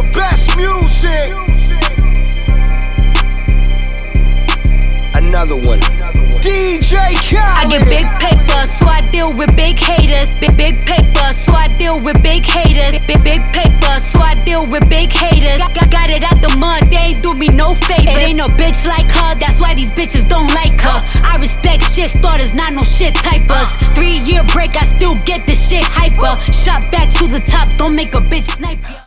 the best music. Another one. DJ Khaled. I get big paper, so I deal with big haters. Big paper, so I deal with big haters. Big paper, so I deal with big haters. Got it out the mud, they ain't do me no favors. It ain't no bitch like her, that's why these bitches don't like her. I respect shit starters, not no shit typers. 3-year break, I still get the shit hyper. Shot back to the top, don't make a bitch snipe ya.